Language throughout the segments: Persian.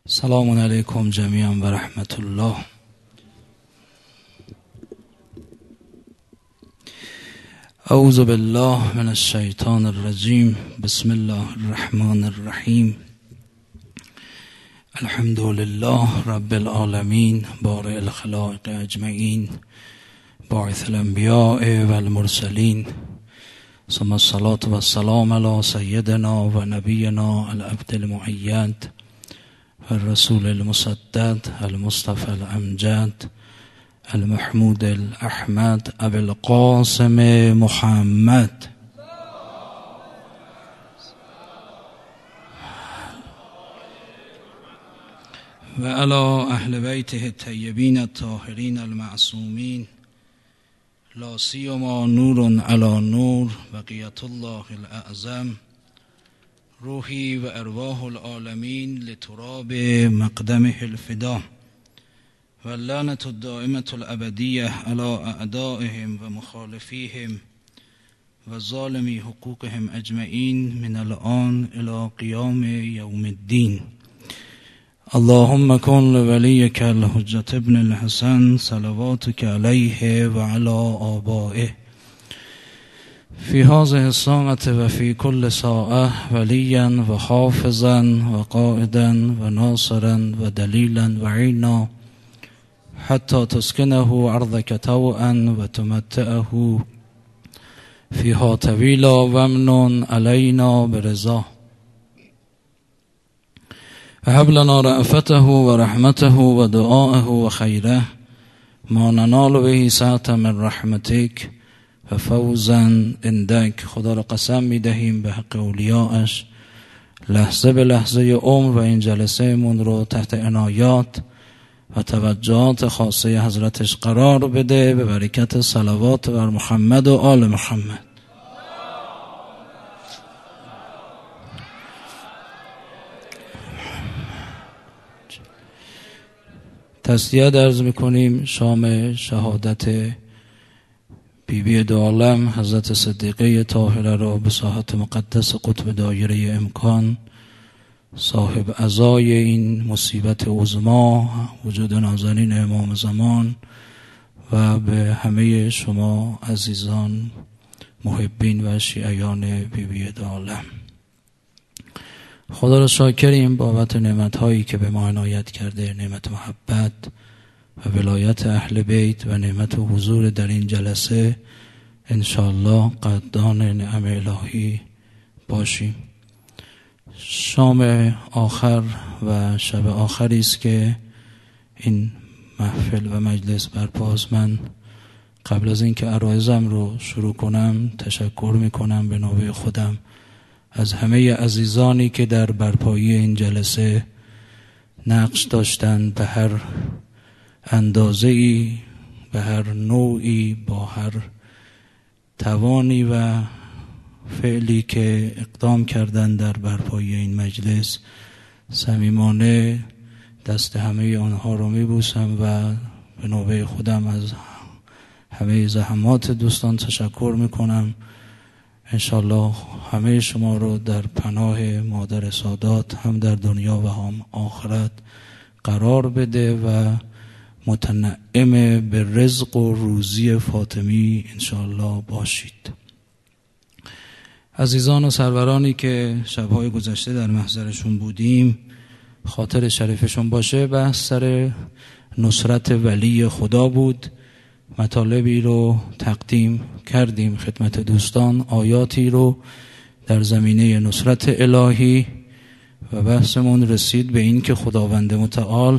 سلام علیکم جمیعا و رحمت الله. اعوذ بالله من الشیطان الرجیم. بسم الله الرحمن الرحیم. الحمد لله رب العالمین بارئ الخلائق اجمعین باعث الانبیاء والمرسلین ثم الصلاة والسلام علی سیدنا و نبینا العبد المؤید الرسول المسدد المصطفى الامجد المحمود الاحمد ابو القاسم محمد و علی اهل بیته الطیبین الطاهرین المعصومین لا سیما نور علی نور بقیت الله الاعظم روحی و ارواح العالمین لتراب مقدمه الفدا و اللعنة الدائمة الابدیه علی اعدائهم و مخالفیهم و ظالمی حقوقهم اجمعین من الان الی قیام یوم الدین. اللهم کن لولیک الحجة ابن الحسن صلواتک علیه و علی آبائه فی هذه الساعة و فی کل ساعة ولیا و حافظا و قائدا و ناصرا و دلیلا و عینا حتی تسکنه ارضک طوعا و تمتعه فیها طویلا و امن علینا برضا و هب لنا رأفته و رحمته و دعائه و خیره ما ننال به سعة من رحمتک و فوزا عندک. خدا را قسم می دهیم به حق اولیاءش لحظه به لحظه عمر و این جلسه من رو تحت عنایات و توجهات خاصه حضرتش قرار بده به برکت صلوات بر محمد و آل محمد. تسلیت عرض میکنیم شام شهادت بیبی دو عالم حضرت صدیقه طاهره را به ساحت مقدس قطب دایره امکان صاحب عزای این مصیبت عظما وجود نازنین امام زمان و به همه شما عزیزان محبین و شیعیان بیبی دو عالم. خدا را شاکریم بابت نعمت‌هایی که به ما عنایت کرده، نعمت محبت و ولایت اهل بیت و نعمت حضور در این جلسه. انشاءالله قدردان نعم الهی باشیم. شام آخر و شب آخری است که این محفل و مجلس برپاست. من قبل از اینکه عرایضم رو شروع کنم تشکر میکنم به نوبه خودم از همه عزیزانی که در برپایی این جلسه نقش داشتند، به هر اندازه‌ای، به هر نوعی، با هر توانی و فعلی که اقدام کردند در برپایی این مجلس. صمیمانه دست همه آنها رو میبوسم و به نوبه خودم از همه زحمات دوستان تشکر میکنم. انشالله همه شما رو در پناه مادر سادات هم در دنیا و هم آخرت قرار بده و متنعم به رزق و روزی فاطمی انشاءالله باشید. عزیزان و سرورانی که شبهای گذشته در محضرشون بودیم خاطر شریفشون باشه، بحث سر نصرت ولی خدا بود. مطالبی رو تقدیم کردیم خدمت دوستان، آیاتی رو در زمینه نصرت الهی، و بحثمون رسید به این که خداوند متعال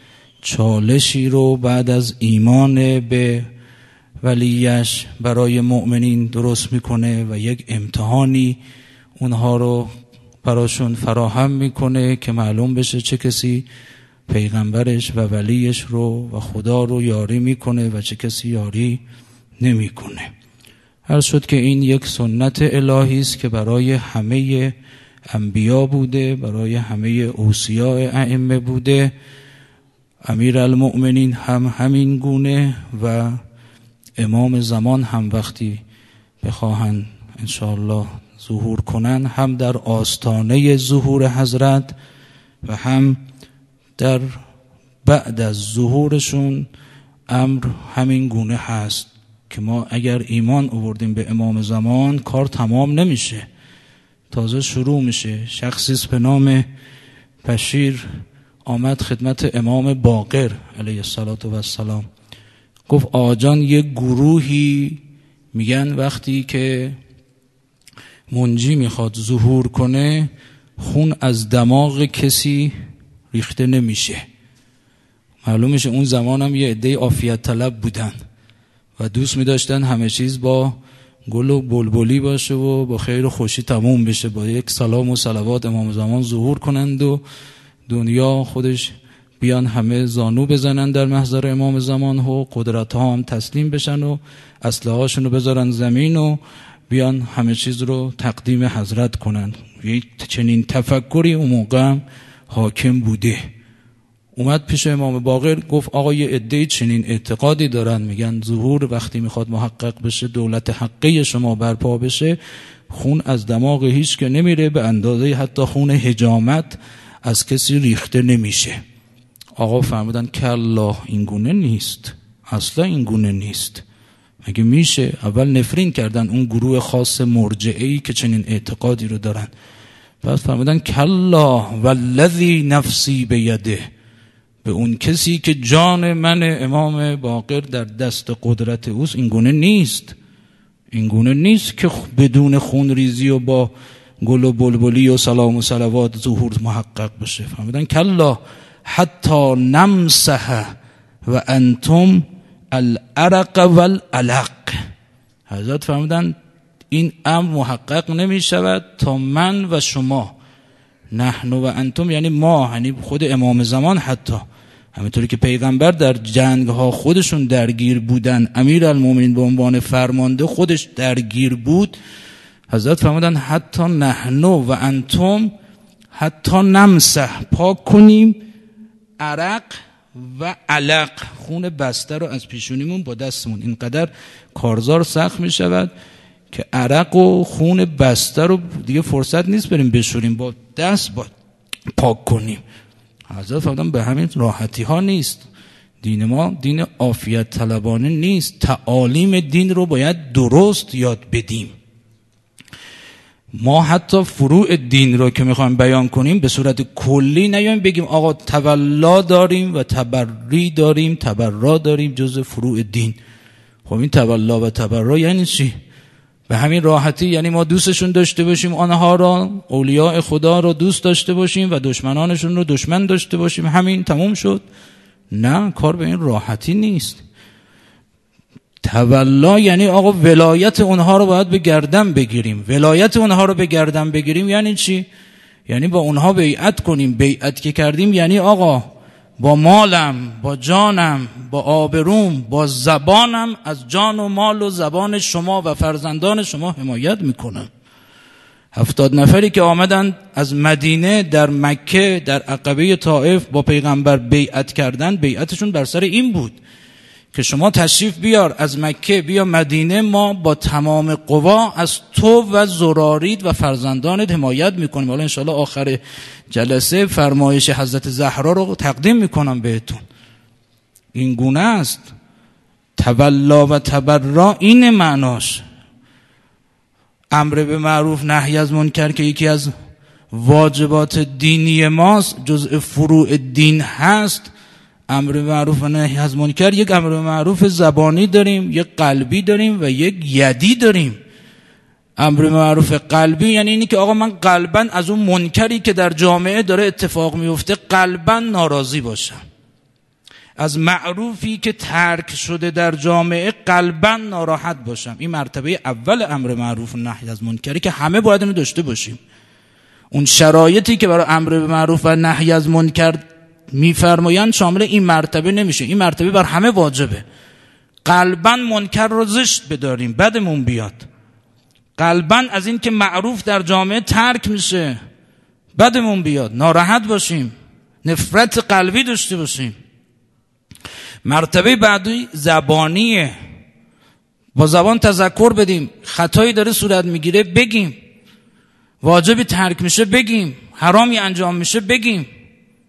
چالشی رو بعد از ایمان به ولیش برای مؤمنین درست میکنه و یک امتحانی اونها رو براشون فراهم میکنه که معلوم بشه چه کسی پیغمبرش و ولیش رو و خدا رو یاری میکنه و چه کسی یاری نمیکنه. عرض شد که این یک سنت الهی است که برای همه انبیا بوده، برای همه اوصیاء ائمه بوده. امیرالمؤمنین هم همین گونه و امام زمان هم وقتی بخواهند انشاءالله ظهور کنن هم در آستانه ظهور حضرت و هم در بعد از ظهورشون امر همین گونه هست که ما اگر ایمان آوردیم به امام زمان کار تمام نمیشه، تازه شروع میشه. شخصی به نام بشیر آمد خدمت امام باقر علیه السلام، گفت آجان یه گروهی میگن وقتی که منجی میخواد ظهور کنه خون از دماغ کسی ریخته نمیشه. معلوم میشه اون زمان هم یه عده عافیت طلب بودن و دوست میداشتن همه چیز با گل و بلبلی باشه و با خیر و خوشی تموم بشه، با یک سلام و صلوات امام زمان ظهور کنند و دنیا خودش بیان همه زانو بزنن در محضر امام زمان و قدرت ها هم تسلیم بشن و اسلحه هاشون رو بذارن زمین و بیان همه چیز رو تقدیم حضرت کنن. یک چنین تفکری اون موقع حاکم بوده. اومد پیش امام باقر گفت آقا یه عده چنین اعتقادی دارن، میگن ظهور وقتی میخواد محقق بشه، دولت حقی شما برپا بشه، خون از دماغ هیچ که نمیره، به اندازه حتی خون حجامت از کسی ریخته نمیشه. آقا فرمودن کلا این گونه نیست، اصلا این گونه نیست. مگه میشه؟ اول نفرین کردن اون گروه خاص مرجعی که چنین اعتقادی رو دارن. بعد فرمودن کلا والذی نفسی بیده، به اون کسی که جان من امام باقر در دست قدرت اوست این گونه نیست. این گونه نیست که بدون خون ریزی و با گل و بلبلی و سلام و صلوات ظهور محقق بشه. فرمودن کلا حتی نمسح و انتم العرق والعلق. حضرت فرمودن این امر محقق نمی شود تا من و شما، نحن و انتم یعنی ما، یعنی خود امام زمان، حتی همینطوری که پیغمبر در جنگ ها خودشون درگیر بودن، امیرالمومنین به عنوان فرمانده خودش درگیر بود، حضرت فرمودن حتی نحن و انتم حتی نمسح، پاک کنیم عرق و علق، خون بسته رو از پیشونیمون با دستمون. اینقدر کارزار سخت می شود که عرق و خون بسته رو دیگه فرصت نیست بریم بشوریم، با دست با پاک کنیم. حضرت فرمودن به همین راحتی ها نیست. دین ما دین عافیت طلبانه نیست. تعالیم دین رو باید درست یاد بدیم. ما حتی فروع دین رو که میخوایم بیان کنیم به صورت کلی نیایم بگیم آقا تولا داریم و تبری داریم، تبرا داریم جز فروع دین. خب این تولا و تبرا یعنی چی؟ به همین راحتی یعنی ما دوستشون داشته باشیم، آنها را، اولیاء خدا را دوست داشته باشیم و دشمنانشون رو دشمن داشته باشیم، همین تموم شد؟ نه، کار به این راحتی نیست. تولا یعنی آقا ولایت اونها رو باید به گردن بگیریم. ولایت اونها رو به گردن بگیریم یعنی چی؟ یعنی با اونها بیعت کنیم. بیعت که کردیم یعنی آقا با مالم، با جانم، با آبروم، با زبانم از جان و مال و زبان شما و فرزندان شما حمایت میکنم. 70 نفری که آمدن از مدینه در مکه در عقبه طائف با پیغمبر بیعت کردن، بیعتشون بر سر این بود که شما تشریف بیار از مکه بیا مدینه، ما با تمام قوا از تو و زرارید و فرزندانت حمایت میکنیم. حالا انشاءالله آخر جلسه فرمایش حضرت زهرا رو تقدیم میکنم بهتون. این گونه است. تولا و تبرا این معناش. امر به معروف نهی از منکر که یکی از واجبات دینی ماست، جزء فروع دین هست. امر به معروف و نهی از منکر، یک امر به معروف زبانی داریم، یک قلبی داریم و یک یدی داریم. امر به معروف قلبی یعنی اینی که آقا من قلباً از اون منکری که در جامعه داره اتفاق میفته قلباً ناراضی باشم، از معروفی که ترک شده در جامعه قلباً ناراحت باشم. این مرتبه اول امر معروف و نهی از منکری که همه باید اینو داشته باشیم. اون شرایطی که برای امر به معروف و نهی از منکر میفرمایند شامل این مرتبه نمیشه. این مرتبه بر همه واجبه. قلباً منکر رو زشت بداریم، بدمون بیاد. قلباً از این که معروف در جامعه ترک میشه بدمون بیاد، ناراحت باشیم، نفرت قلبی داشته باشیم. مرتبه بعدی زبانیه. با زبان تذکر بدیم. خطایی داره صورت میگیره بگیم، واجبی ترک میشه بگیم، حرامی انجام میشه بگیم.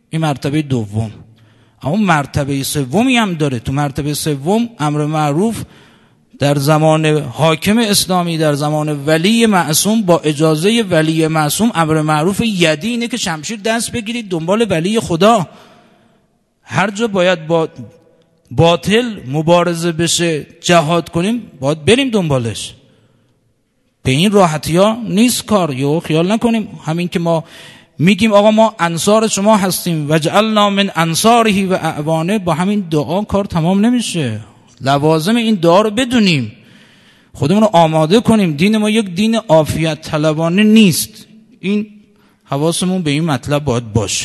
این مرتبه دوم. اما مرتبه سومی هم داره. تو مرتبه سوم امر معروف در زمان حاکم اسلامی، در زمان ولی معصوم، با اجازه ولی معصوم امر معروف یدی اینه که شمشیر دست بگیرید دنبال ولی خدا. هر جا باید با باطل مبارزه بشه، جهاد کنیم، باید بریم دنبالش. به این راحتی ها نیست کار. یو خیال نکنیم همین که ما میگیم آقا ما انصار شما هستیم وجعلنا من انصاره و اعوانه، با همین دعا کار تمام نمیشه. لوازم این دعا رو بدونیم، خودمون رو آماده کنیم. دین ما یک دین عافیت طلبانه نیست. این حواسمون به این مطلب باید باشه.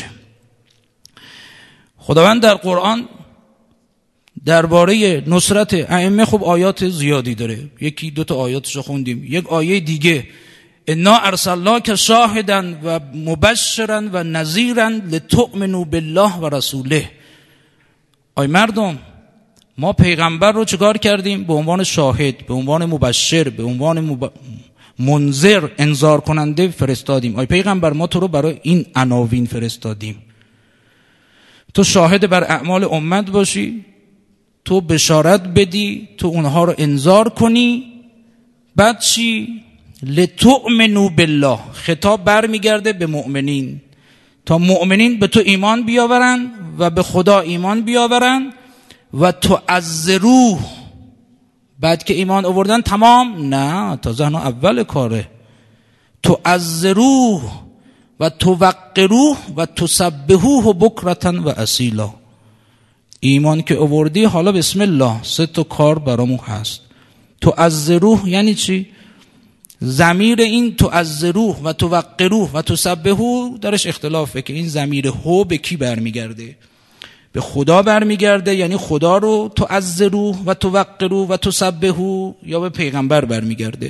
خداوند در قرآن درباره نصرت ائمه خب آیات زیادی داره. یکی دو تا آیاتشو خوندیم. یک آیه دیگه انا ارسلناک شاهدا و مبشرا و نذیرا لتؤمنوا بالله و رسوله. ای مردم، ما پیغمبر رو چیکار کردیم؟ به عنوان شاهد، به عنوان مبشر، به عنوان منذر، انذار کننده فرستادیم. ای پیغمبر، ما تو رو برای این عناوین فرستادیم. تو شاهد بر اعمال امت باشی، تو بشارت بدی، تو اونها رو انذار کنی. بعد چی؟ لتؤمنوا بالله. خطاب برمیگرده به مؤمنین تا مؤمنین به تو ایمان بیاورن و به خدا ایمان بیاورن و تعزروه. بعد که ایمان آوردن تمام؟ نه، تازه اول کاره. تعزروه و توقروه و تسبحوه بکرة و اصیلا. ایمان که آوردی، حالا بسم الله، 3 تا کار برامون هست. تعزروه یعنی چی؟ ضمیر این تعزروه و توقروه و تسبحوه درش اختلافه که این ضمیر هو به کی برمیگرده. به خدا برمیگرده، یعنی خدا رو تعزروه و توقروه و تسبحوه، یا به پیغمبر برمیگرده.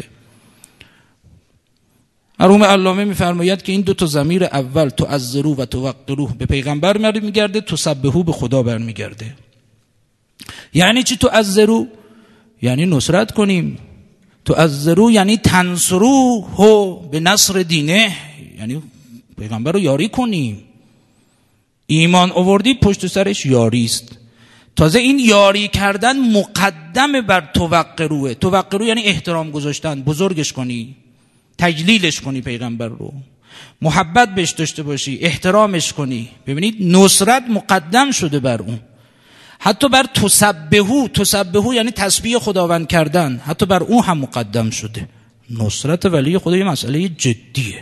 مرحوم علامه میفرماید که این 2 تا ضمیر اول تعزروه و توقروه به پیغمبر برمیگرده، تسبحوه به خدا برمیگرده. یعنی چی تعزروه؟ یعنی نصرت کنیم. تعزروه یعنی تنصروه به نصر دینه، یعنی پیغمبر رو یاری کنیم. ایمان آوردی، پشت سرش یاری است. تازه این یاری کردن مقدم بر توقروه. توقروه یعنی احترام گذاشتن، بزرگش کنی، تجلیلش کنی، پیغمبر رو محبت بهش داشته باشی، احترامش کنی. ببینید نصرت مقدم شده بر اون. حتی بر تسبحو یعنی تسبیح خداوند کردن، حتی بر اون هم مقدم شده. نصرت ولی خدا یه مسئله جدیه.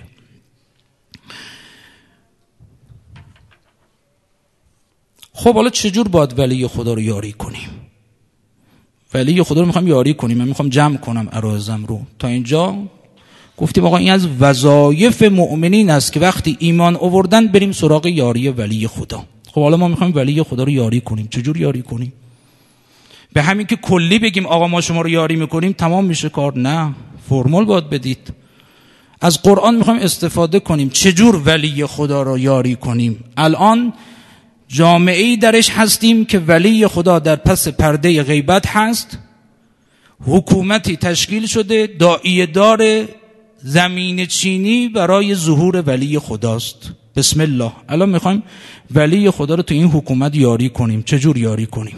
خب حالا چجور باید ولی خدا رو یاری کنیم؟ ولی خدا رو میخوام یاری کنیم، من میخوام جمع کنم عرایزم رو. تا اینجا گفتیم آقا این از وظایف مؤمنین است که وقتی ایمان آوردن بریم سراغ یاری ولی خدا. خب حالا ما میخوایم ولی خدا رو یاری کنیم. چجور یاری کنیم؟ به همین که کلی بگیم آقا ما شما رو یاری میکنیم تمام میشه کار؟ نه، فرمول باید بدید. از قرآن میخوایم استفاده کنیم چجور ولی خدا رو یاری کنیم. الان جامعه‌ای درش هستیم که ولی خدا در پس پرده غیبت هست، حکومتی تشکیل شده، داعیه دار زمین چینی برای ظهور ولی خداست. بسم الله. الان میخوایم ولی خدا رو تو این حکومت یاری کنیم. چجور یاری کنیم؟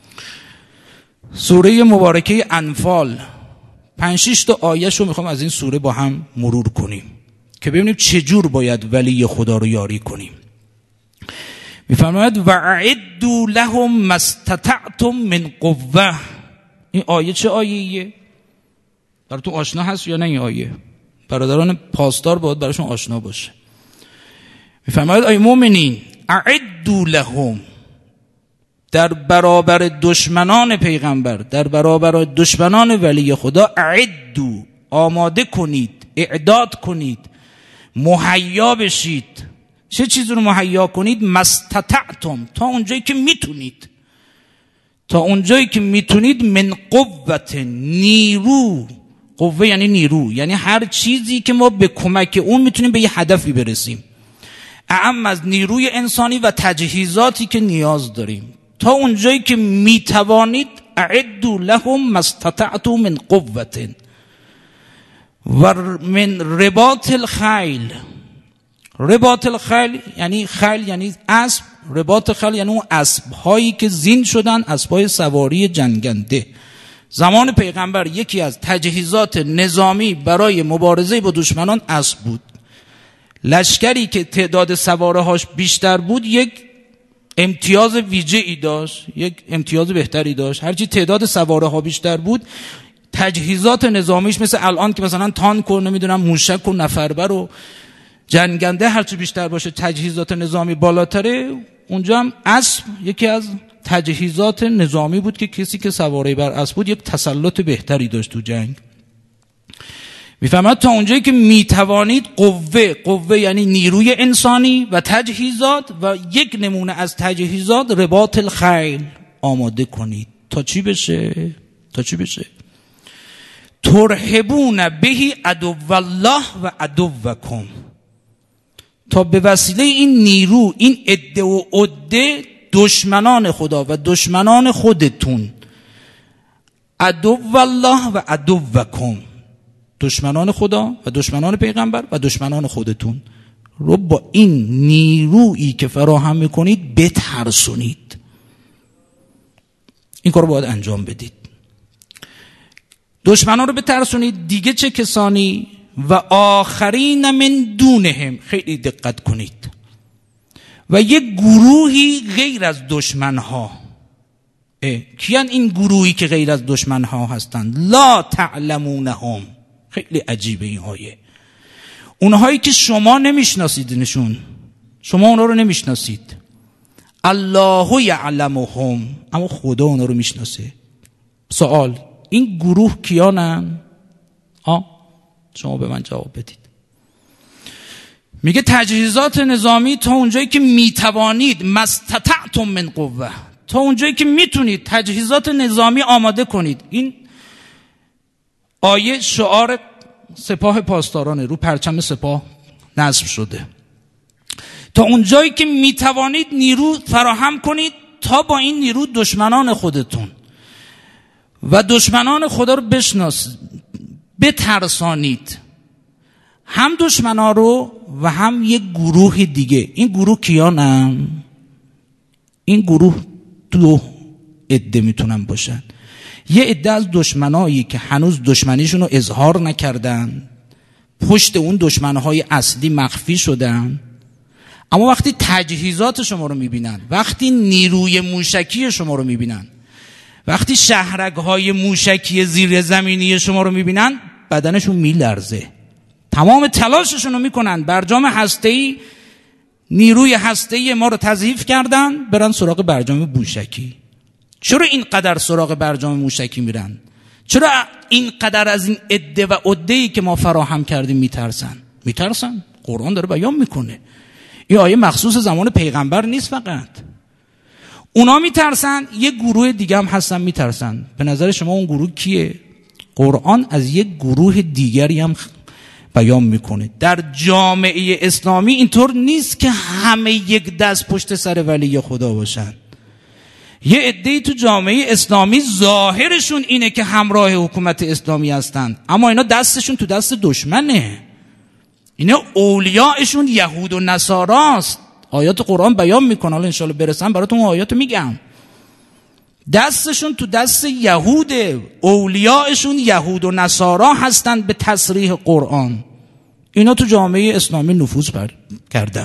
سوره مبارکه انفال 5-6 تا آیه‌شو میخوام از این سوره با هم مرور کنیم که ببینیم چجور باید ولی خدا رو یاری کنیم. میفرماید وَأَعِدُّوا لَهُم مَا اسْتَطَعْتُم مِّن قُوَّةٍ. این آیه چه آیه‌ایه؟ براتون آشنا هست یا نه این آیه؟ برادران پاسدار باید براشون آشنا باشه. میفرماید ای مؤمنین اعدوا لهم، در برابر دشمنان پیغمبر، در برابر دشمنان ولی خدا، اعدوا، آماده کنید، اعداد کنید، مهیا بشید. چه چیزی رو مهیا کنید؟ مستطعتم، تا اونجایی که میتونید، تا اونجایی که میتونید، من قوت، نیرو. قوه یعنی نیرو، یعنی هر چیزی که ما به کمک اون میتونیم به یه هدفی برسیم، اعم از نیروی انسانی و تجهیزاتی که نیاز داریم. تا اونجایی که میتوانید اعدوا لهم ما استطعتم من قوة و من رباط الخیل. رباط الخیل یعنی خیل یعنی اسب، رباط خیل یعنی اون اسب هایی که زین شدن، اسبای سواری جنگنده. زمان پیغمبر یکی از تجهیزات نظامی برای مبارزه با دشمنان اسب بود. لشکری که تعداد سوارهاش بیشتر بود یک امتیاز ویژه‌ای داشت، یک امتیاز بهتری داشت. هرچی تعداد سواره‌ها بیشتر بود تجهیزات نظامیش مثل الان که مثلا تانک و نمیدونم موشک و نفربر و جنگنده هرچی بیشتر باشه تجهیزات نظامی بالاتره. اونجا هم اسب یکی از تجهیزات نظامی بود که کسی که سواره بر اسب بود یک تسلط بهتری داشت تو جنگ. میفهمد تا اونجایی که میتوانید قوه یعنی نیروی انسانی و تجهیزات و یک نمونه از تجهیزات رباط الخیل آماده کنید. تا چی بشه؟ ترهبون بهی عدو الله و عدوکم، تا به وسیله این نیرو، این عده و عده، دشمنان خدا و دشمنان خودتون، عدو الله و عدوکم، دشمنان خدا و دشمنان پیغمبر و دشمنان خودتون رو با این نیرویی که فراهم میکنید بترسونید. این کار رو باید انجام بدید. دشمنان رو بترسونید. دیگه چه کسانی؟ و آخرین من دونهم، خیلی دقت کنید، و یک گروهی غیر از دشمنها. کیان این گروهی که غیر از دشمنها هستند؟ لا تعلمونهم. خیلی عجیبه این آیه. اونهایی که شما نمیشناسیدنشون، شما اونا رو نمیشناسید. الله یعلمهم، اما خدا اونا رو میشناسه. سوال، این گروه کیانن؟ شما به من جواب بدید. میگه تجهیزات نظامی تا اونجایی که میتوانید، مستطعتم من قوه، تا اونجایی که میتونید تجهیزات نظامی آماده کنید. این آیه شعار سپاه پاسدارانه، رو پرچم سپاه نصب شده. تا اونجایی که میتوانید نیرو فراهم کنید تا با این نیرو دشمنان خودتون و دشمنان خدا رو بترسانید، هم دشمنا رو و هم یک گروه دیگه. این گروه کیانم؟ این گروه دو عده میتونن باشن. یه عده از دشمنایی که هنوز دشمنیشون رو اظهار نکردن، پشت اون دشمنهای اصلی مخفی شدن، اما وقتی تجهیزات شما رو میبینن، وقتی نیروی موشکی شما رو میبینن، وقتی شهرک‌های موشکی زیر زمینی شما رو میبینن، بدنشون میلرزه. تمام تلاششون رو میکنن. برجام هسته‌ای، نیروی هسته‌ای ما رو تضعیف کردن، برن سراغ برجام موشکی. چرا اینقدر سراغ برجام موشکی میرن؟ چرا اینقدر از این عده و عده‌ای که ما فراهم کردیم میترسن؟ قرآن داره بیان میکنه. این آیه مخصوص زمان پیغمبر نیست فقط. اونا میترسن، یه گروه دیگه هم هستن میترسن. به نظر شما اون گروه کیه؟ قرآن از یک گروه دیگری هم بیان میکنه. در جامعه اسلامی اینطور نیست که همه یک دست پشت سر ولی خدا باشن. یه عده‌ای تو جامعه اسلامی ظاهرشون اینه که همراه حکومت اسلامی هستن، اما اینا دستشون تو دست دشمنه. اینا اولیاءشون یهود و نصاراست. آیات قرآن بیان میکنه، حالا انشالله برسم براتون آیاتو میگم. دستشون تو دست یهوده، اولیاءشون یهود و نصارا هستن به تصریح قرآن. اینا تو جامعه اسلامی نفوذ کردن،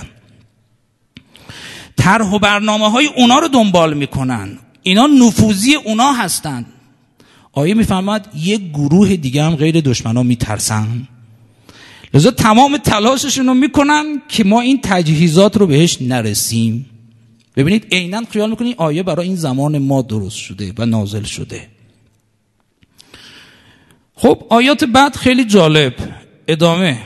طرح و برنامه‌های اونا رو دنبال میکنن، اینا نفوذی اونا هستن. آیه میفرماد یک گروه دیگه هم غیر دشمنا میترسن، لذا تمام تلاششون رو میکنن که ما این تجهیزات رو بهش نرسیم. ببینید عیناً خیال میکنید آیه برای این زمان ما درست شده و نازل شده. خب آیات بعد خیلی جالب، ادامه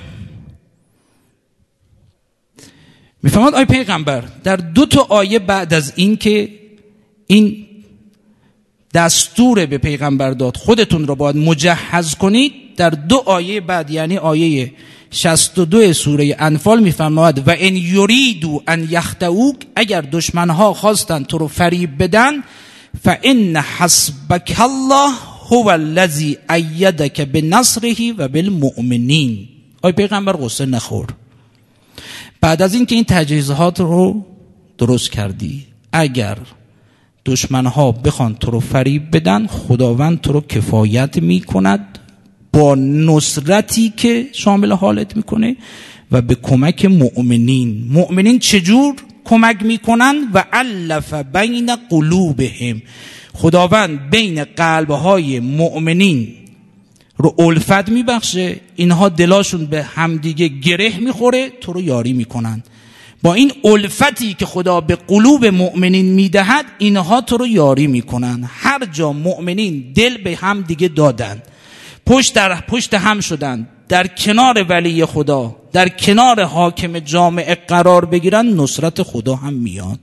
میفهمد آیه پیغمبر در 2 آیه بعد از این که این دستور به پیغمبر داد خودتون رو باید مجهز کنید، در 2 آیه بعد یعنی آیه 62 سوره انفال میفرماید و ان یریدوا ان یخدعوک، اگر دشمنها خواستن تو رو فریب بدن، فان حسبک الله هو الذی ایدک بنصره و بالمؤمنین. آی پیغمبر غصه نخور، بعد از اینکه این تجهیزات رو درست کردی، اگر دشمنها بخوان تو رو فریب بدن، خداوند تو رو کفایت میکند با نصرتی که شامل حالت میکنه و به کمک مؤمنین. مؤمنین چجور کمک میکنن؟ و الف بین قلوبهم، خداوند بین قلبهای مؤمنین رو الفت میبخشه، اینها دلاشون به همدیگه گره میخوره، تو رو یاری میکنن. با این الفتی که خدا به قلوب مؤمنین میدهد، اینها تو رو یاری میکنن. هر جا مؤمنین دل به هم دیگه دادن، پشت در پشت هم شدن، در کنار ولی خدا، در کنار حاکم جامعه قرار بگیرن، نصرت خدا هم میاد.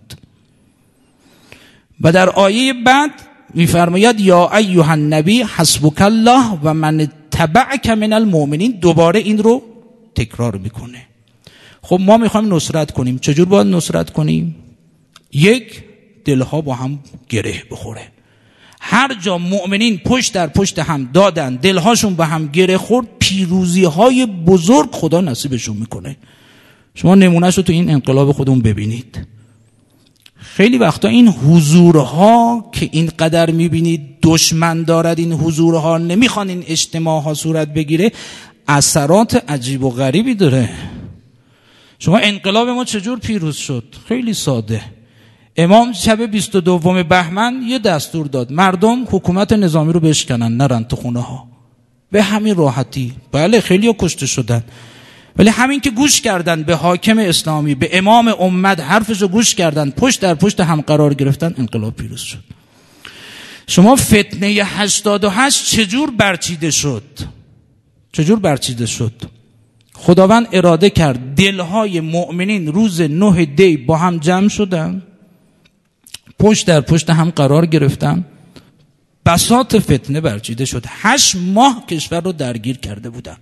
و در آیه بعد میفرماید یا ایها النبی حسبک الله و من تبعک من المؤمنین. دوباره این رو تکرار میکنه. خب ما میخوایم نصرت کنیم، چجور باید نصرت کنیم؟ یک، دلها با هم گره بخوره. هر جا مؤمنین پشت در پشت هم دادن، دلهاشون به هم گره خورد، پیروزی های بزرگ خدا نصیبشون میکنه. شما نمونهش رو تو این انقلاب خودمون ببینید. خیلی وقتا این حضورها که اینقدر میبینید دشمن دارد، این حضورها نمیخوان این اجتماعها صورت بگیره، اثرات عجیب و غریبی داره. شما انقلاب ما چجور پیروز شد؟ خیلی ساده. امام شب 22 بهمن یه دستور داد مردم حکومت نظامی رو بشکنن، نرن تو خونه ها. به همین راحتی. بله خیلی ها کشته شدن، ولی همین که گوش کردن به حاکم اسلامی، به امام امت، حرفش رو گوش کردن، پشت در پشت هم قرار گرفتن، انقلاب پیروز شد. شما فتنه 88 چجور برچیده شد؟ چجور برچیده شد؟ خداوند اراده کرد دلهای مؤمنین روز 9 دی با هم جمع شدن، پشت در پشت هم قرار گرفتن، بساط فتنه برچیده شد. 8 ماه کشور رو درگیر کرده بودن.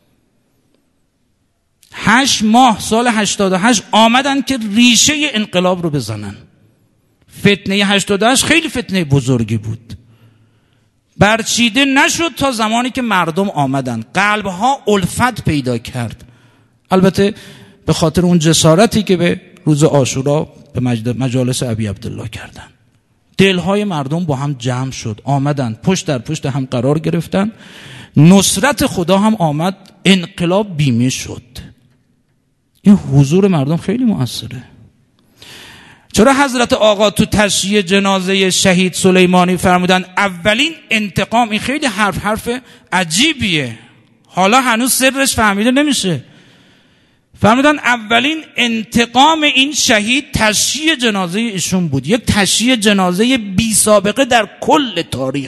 8 ماه سال 88 آمدن که ریشه انقلاب رو بزنن. فتنه 88 خیلی فتنه بزرگی بود، برچیده نشد تا زمانی که مردم آمدن، قلبها الفت پیدا کرد. البته به خاطر اون جسارتی که به روز عاشورا به مجالس ابی عبدالله کردن، دلهای مردم با هم جمع شد، آمدن پشت در پشت هم قرار گرفتن، نصرت خدا هم آمد، انقلاب بیمه شد. این حضور مردم خیلی مؤثره. چرا حضرت آقا تو تشییع جنازه شهید سلیمانی فرمودن اولین انتقام؟ این خیلی حرف عجیبیه، حالا هنوز سرش فهمیده نمیشه. فرمودن اولین انتقام این شهید تشییع جنازه ایشون بود، یک تشییع جنازه بی سابقه در کل تاریخ.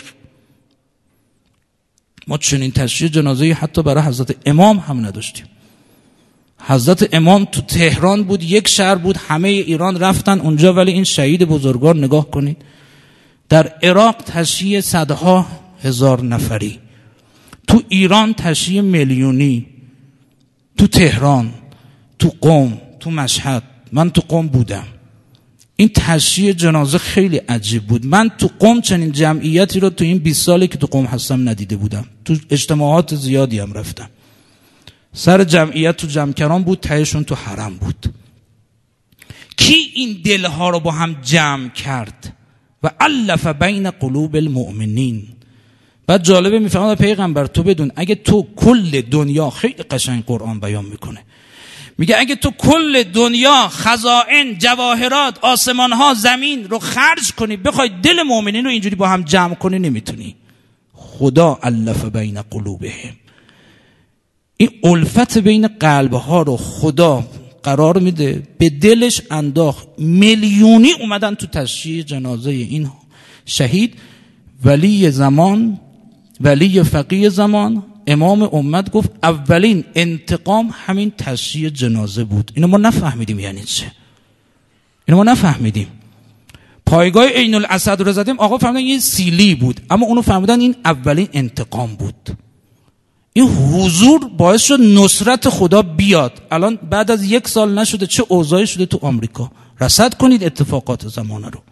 ما چنین تشییع جنازه حتی برای حضرت امام هم نداشتیم. حضرت امام تو تهران بود، یک شهر بود، همه ایران رفتن اونجا، ولی این شهید بزرگوار نگاه کنید. در عراق تشییع صدها هزار نفری، تو ایران تشییع میلیونی، تو تهران، تو قم، تو مشهد. من تو قم بودم، این تشییع جنازه خیلی عجیب بود. من تو قم چنین جمعیتی رو تو این 20 سالی که تو قم هستم ندیده بودم. تو اجتماعات زیادی هم رفتم، سر جمعیت تو جمکران بود، تهشون تو حرم بود. کی این دلها رو با هم جمع کرد؟ و الف بین قلوب المؤمنین. بعد جالبه میفهمد پیغمبر تو بدون، اگه تو کل دنیا، خیلی قشنگ قرآن بیان میکنه، میگه اگه تو کل دنیا، خزائن، جواهرات، آسمانها، زمین رو خرج کنی، بخوای دل مؤمنین رو اینجوری با هم جمع کنی، نمیتونی. خدا الف بین قلوبهم، این الفت بین قلبها رو خدا قرار میده، به دلش انداخت. میلیونی اومدن تو تشییع جنازه این شهید، ولی زمان، ولی فقیه زمان، امام امت گفت اولین انتقام همین تشییع جنازه بود. اینو ما نفهمیدیم یعنی چه، اینو ما نفهمیدیم. پایگاه عین الاسد رو زدیم، آقا فهمیدن این سیلی بود، اما اونو فهمیدن این اولین انتقام بود. این حضور باعث شد نصرت خدا بیاد. الان بعد از 1 سال نشده چه اوضاعی شده تو آمریکا. رصد کنید اتفاقات زمانه رو.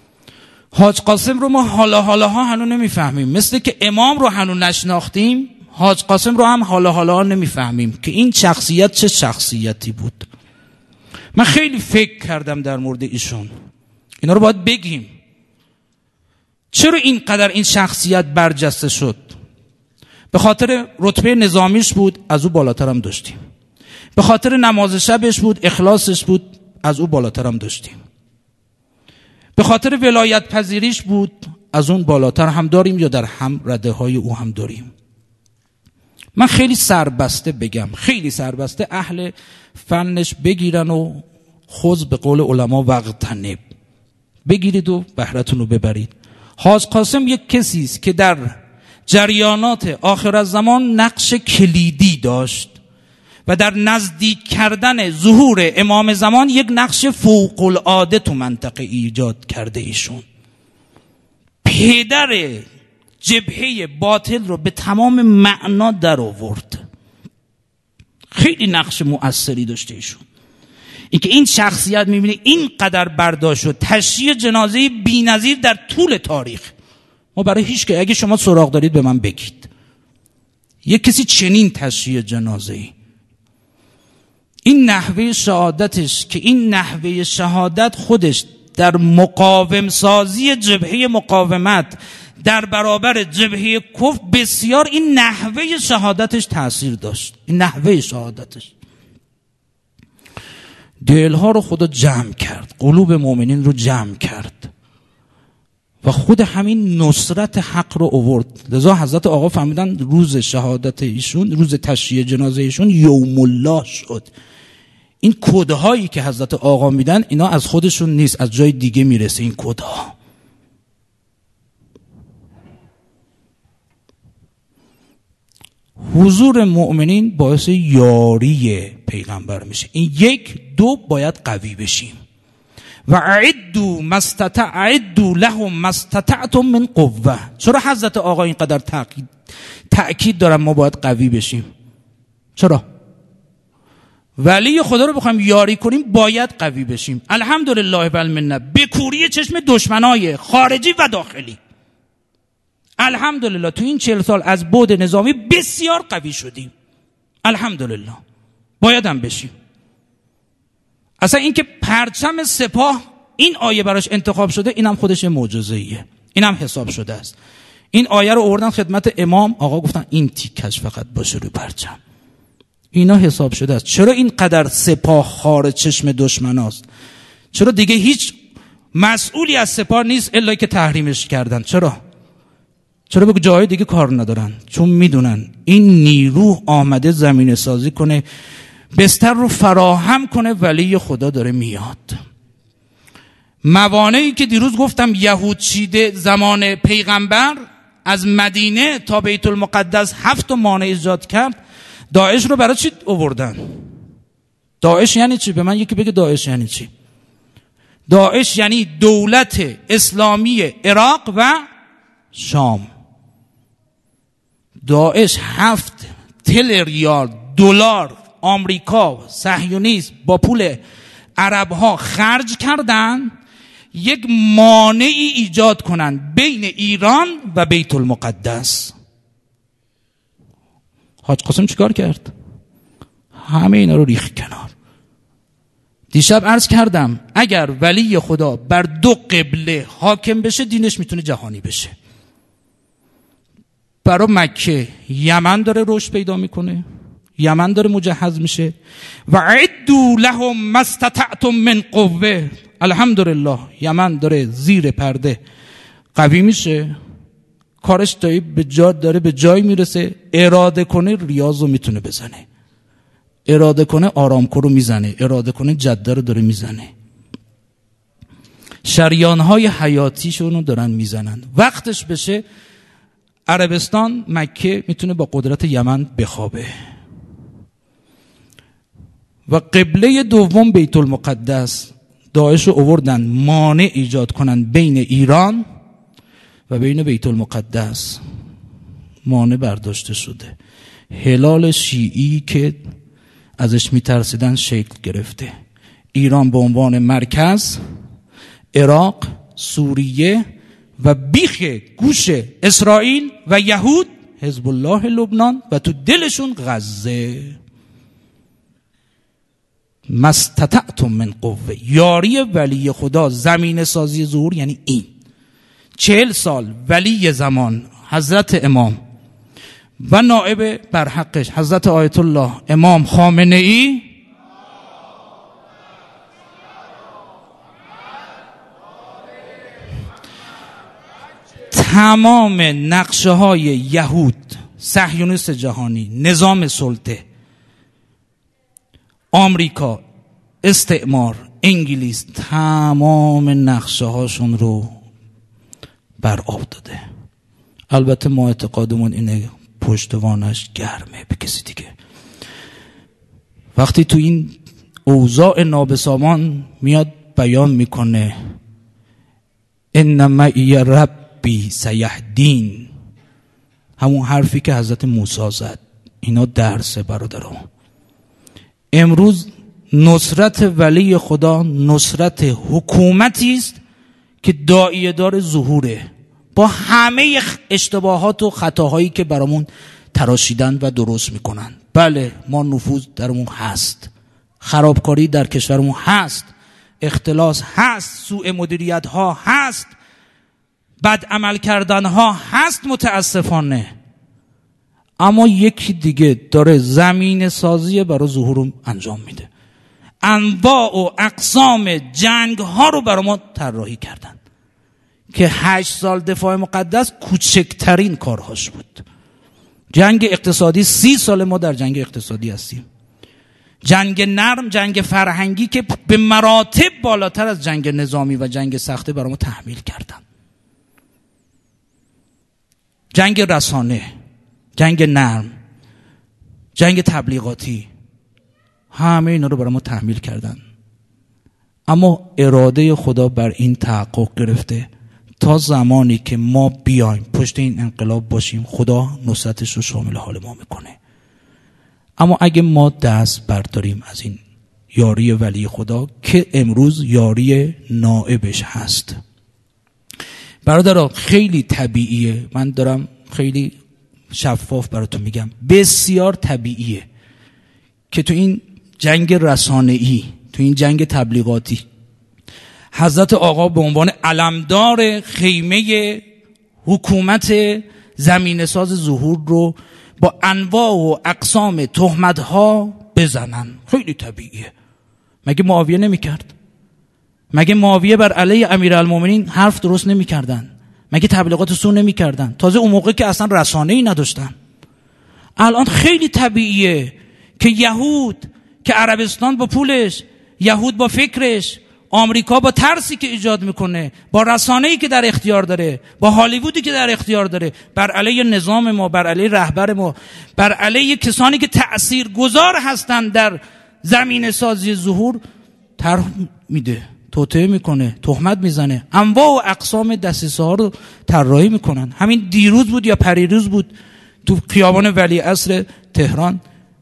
حاج قاسم رو ما حالا ها هنوز نمیفهمیم، مثل که امام رو هنوز نشناختیم حاج قاسم رو هم حالا نمیفهمیم که این شخصیت چه شخصیتی بود. من خیلی فکر کردم در مورد ایشون، اینا رو باید بگیم. چرا اینقدر این شخصیت برجسته شد؟ به خاطر رتبه نظامیش بود، از او بالاتر هم داشتیم. به خاطر نماز شبش بود، اخلاصش بود، از او بالاتر هم داشتیم. به خاطر ولایت پذیریش بود، از اون بالاتر هم داریم یا در هم رده های او هم داریم. من خیلی سربسته بگم، خیلی سربسته اهل فنش بگیرن و خذ به قول علما واغتنم، بگیرید و بهرتون رو ببرید. حاج قاسم یک کسی است که در جریانات آخر الزمان نقش کلیدی داشت و در نزدیک کردن ظهور امام زمان یک نقش فوق العاده تو منطقه ایجاد کرده. ایشون پدر جبهه باطل رو به تمام معنا در آورد. خیلی نقش مؤثری داشته ایشون. اینکه این شخصیت میبینه اینقدر برداشت و تشییع جنازه بی‌نظیر در طول تاریخ، ما برای هیچ که اگه شما سراغ دارید به من بگید یک کسی چنین تشییع جنازه‌ای، این نحوه شهادتش، که این نحوه شهادت خودش در مقاوم سازی جبهه مقاومت در برابر جبهه کفر بسیار این نحوه شهادتش تأثیر داشت. این نحوه شهادتش دلها رو خدا جمع کرد، قلوب مؤمنین رو جمع کرد و خود همین نصرت حق رو آورد. لذا حضرت آقا فهمیدن روز شهادت ایشون، روز تشییع جنازه ایشون یوم الله شد. این کدهایی که حضرت آقا میدن اینا از خودشون نیست، از جای دیگه میرسه این کدها. حضور مؤمنین باعث یاری پیغمبر میشه. این یک. دو، باید قوی بشیم. و اعدوا لهم ما استطعتم من قوه. چرا حضرت آقا اینقدر تأکید دارن ما باید قوی بشیم؟ چرا؟ ولی خدا رو بخوایم یاری کنیم باید قوی بشیم. الحمدلله و المنه، به کوری چشم دشمنای خارجی و داخلی. الحمدلله تو این 40 سال از بعد نظامی بسیار قوی شدیم. الحمدلله. باید هم بشیم. اصلا این که پرچم سپاه این آیه براش انتخاب شده، اینم خودش معجزه‌ایه، اینم حساب شده است. این آیه رو آوردن خدمت امام، آقا گفتن این تیکش فقط باشه رو پرچم. اینا حساب شده است. چرا اینقدر سپاه خار چشم دشمناست؟ چرا دیگه هیچ مسئولی از سپاه نیست الا که تحریمش کردن؟ چرا به جای دیگه کار ندارن؟ چون میدونن این نیرو آمده زمینه سازی کنه، بستر رو فراهم کنه، ولی خدا داره میاد. موانعی که دیروز گفتم یهود چیده زمان پیغمبر از مدینه تا بیت المقدس 7 مانع ایجاد کرد، داعش رو برای چی آوردن؟ داعش یعنی چی؟ به من یکی بگه داعش یعنی چی؟ داعش یعنی دولت اسلامی عراق و شام. داعش 7 تریلیون دلار آمریکا صهیونیست با پول عرب ها خرج کردن یک مانعی ایجاد کنن بین ایران و بیت المقدس. حاج قاسم چیکار کرد؟ همه اینا رو ریخت کنار. دیشب عرض کردم اگر ولی خدا بر 2 قبله حاکم بشه دینش میتونه جهانی بشه. برای مکه یمن داره رشد پیدا میکنه، یمن داره مجهز میشه. و اعدوا لهم ما استطعتم من قوه. الحمدلله یمن داره زیر پرده قوی میشه، کارش داره به جای میرسه. اراده کنه ریاض رو میتونه بزنه، اراده کنه آرامکو رو میزنه، اراده کنه جده رو داره میزنه. شریانهای حیاتیشون رو دارن میزنن. وقتش بشه عربستان، مکه میتونه با قدرت یمن بخوابه. و قبله دوم بیت المقدس، داعش رو آوردن مانع ایجاد کنن بین ایران و بین بیت المقدس. مانع برداشته شده. هلال شیعی که ازش میترسیدن شکل گرفته. ایران به عنوان مرکز، عراق، سوریه و بیخ گوش اسرائیل و یهود حزب الله لبنان و تو دلشون غزه. مستطعتم من قوه. یاری ولی خدا زمین سازی ظهور یعنی این. 40 سال ولی زمان حضرت امام و نائب برحقش حضرت آیت الله امام خامنه ای تمام نقشه های یهود، صهیونیست جهانی، نظام سلطه، آمریکا، استعمار، انگلیس، تمام نقشه هاشون رو بر آب داده. البته ما اعتقادمون اینه پشتوانش گرمه به کسی دیگه. وقتی تو این اوضاع نابسامان میاد بیان میکنه انما ای ربی سیهدین، همون حرفی که حضرت موسی زد. اینا درسه برادران. امروز نصرت ولی خدا نصرت حکومتی است که داعیه دار ظهوره، با همه اشتباهات و خطاهایی که برامون تراشیدن و درست میکنن. بله ما نفوذ درمون هست، خرابکاری در کشورمون هست، اختلاس هست، سوء مدیریت ها هست، بد عمل کردن ها هست متاسفانه. اما یکی دیگه داره زمین سازی برای ظهور انجام میده. انواع و اقسام جنگ ها رو برای ما طراحی کردن که 8 سال دفاع مقدس کوچکترین کارهاش بود. جنگ اقتصادی 30 سال ما در جنگ اقتصادی هستیم. جنگ نرم، جنگ فرهنگی که به مراتب بالاتر از جنگ نظامی و جنگ سخته برای ما تحمیل کردن. جنگ رسانه، جنگ نرم، جنگ تبلیغاتی، همه اینا رو برای ما تحمیل کردن. اما اراده خدا بر این تحقق گرفته تا زمانی که ما بیایم پشت این انقلاب باشیم خدا نصرتش رو شامل حال ما میکنه. اما اگه ما دست برداریم از این یاری ولی خدا که امروز یاری نائبش هست، برادران خیلی طبیعیه، من دارم خیلی شفاف براتون میگم، بسیار طبیعیه که تو این جنگ رسانه‌ای، تو این جنگ تبلیغاتی حضرت آقا به عنوان علمدار خیمه حکومت زمین ساز ظهور رو با انواع و اقسام تهمت‌ها بزنن. خیلی طبیعیه. مگه معاویه نمی‌کرد؟ مگه معاویه بر علیه امیرالمومنین حرف درست نمی‌کردن؟ مگه تبلیغات سو نمی‌کردن؟ تازه اون موقع که اصلا رسانه‌ای نداشتن. الان خیلی طبیعیه که یهود، که عربستان با پولش، یهود با فکرش، آمریکا با ترسی که ایجاد میکنه، با رسانه‌ای که در اختیار داره، با هالیوودی که در اختیار داره، بر علیه نظام ما، بر علیه رهبر ما، بر علیه کسانی که تأثیرگذار هستن در زمین سازی ظهور طرح میده، توطئه میکنه، تهمت میزنه، انواع و اقسام دسیسه ها رو طراحی میکنن. همین دیروز بود یا پریروز بود تو خیابان ولیعصر تهران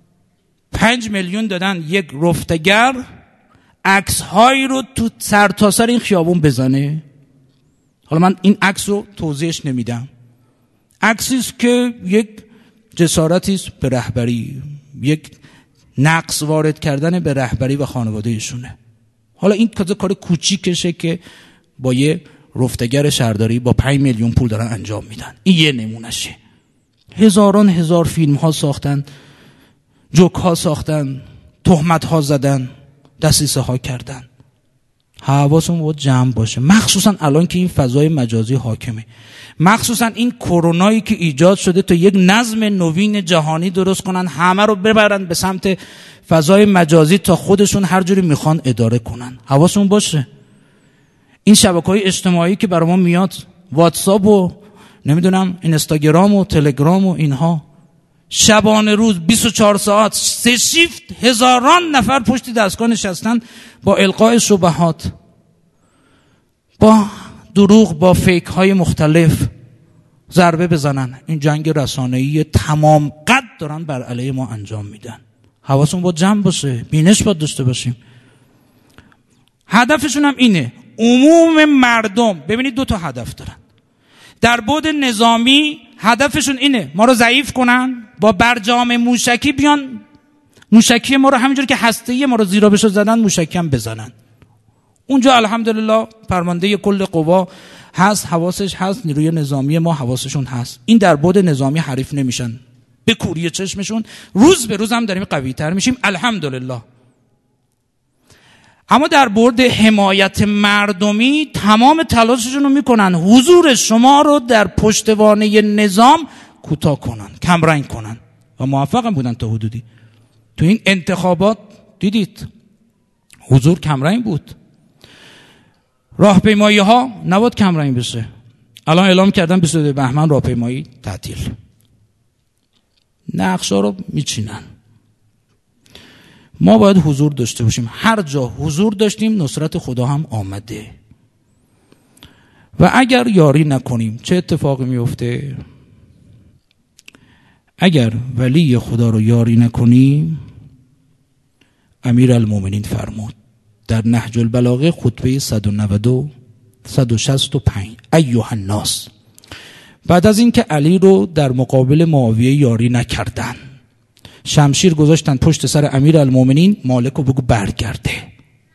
5 میلیون دادن یک رفتگر عکس هایی رو تو سرتاسر این خیابون بزنه. حالا من این عکس رو توضیحش نمیدم. عکسی است که یک جسارتی است به رهبری، یک نقص وارد کردن به رهبری و خانواده ایشونه. حالا این کار کوچیکشه که با یه رفتگر شهرداری با 5 میلیون پول دارن انجام میدن. این یه نمونشه. هزاران هزار فیلم ها ساختن، جوک ها ساختن، تهمت ها زدن، دسیسه ها کردن. حواسمون باید جمع باشه، مخصوصا الان که این فضای مجازی حاکمه، مخصوصا این کرونایی که ایجاد شده تا یک نظم نوین جهانی درست کنن، همه رو ببرن به سمت فضای مجازی تا خودشون هر جوری میخوان اداره کنن. حواسمون باشه. این شبکه‌های اجتماعی که برای ما میاد، واتساپ و نمیدونم اینستاگرام و تلگرام و اینها، شبانه روز 24 ساعت 3 شیفت هزاران نفر پشت دستگاه نشستن با القاء شبهات، با دروغ، با فیک های مختلف ضربه بزنن. این جنگ رسانه‌ای تمام قد دارن بر علیه ما انجام میدن. حواسمون باید جمع باشه، بینش باید داشته باشیم. هدفشون هم اینه عموم مردم، ببینید 2 تا هدف دارن. در بعد نظامی هدفشون اینه ما رو ضعیف کنن، با برجام موشکی بیان موشکی ما رو همینجور که هسته‌ای ما رو زیرابشو زدن موشکی هم بزنن. اونجا الحمدلله فرمانده کل قوا هست، حواسش هست، نیروی نظامی ما حواسشون هست. این در بعد نظامی حریف نمیشن، به کوری چشمشون روز به روز هم داریم قوی تر میشیم الحمدلله. اما در بعد حمایت مردمی تمام تلاششون رو میکنن حضور شما رو در پشتوانه نظام کوتاه کنن، کمرنگ کنن و موفق هم بودن تا حدودی. تو این انتخابات دیدید حضور کمرنگ بود. راهپیمایی ها نباید کمرنگ بشه، الان اعلام کردن 22 بهمن راهپیمایی تعطیل. نقشا رو میچینن. ما باید حضور داشته باشیم، هر جا حضور داشتیم نصرت خدا هم آمده. و اگر یاری نکنیم چه اتفاقی میفته؟ اگر ولی خدا رو یاری نکنیم، امیرالمومنین فرمود در نهج البلاغه خطبه 165 ایها الناس، بعد از اینکه علی رو در مقابل معاویه یاری نکردن، شمشیر گذاشتن پشت سر امیرالمومنین، مالک رو بگو برگرده.